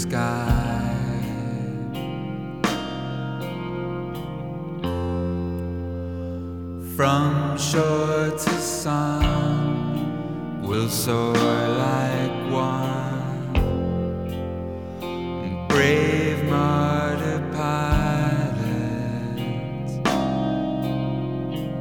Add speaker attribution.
Speaker 1: sky. From shore to sun, we'll soar like one.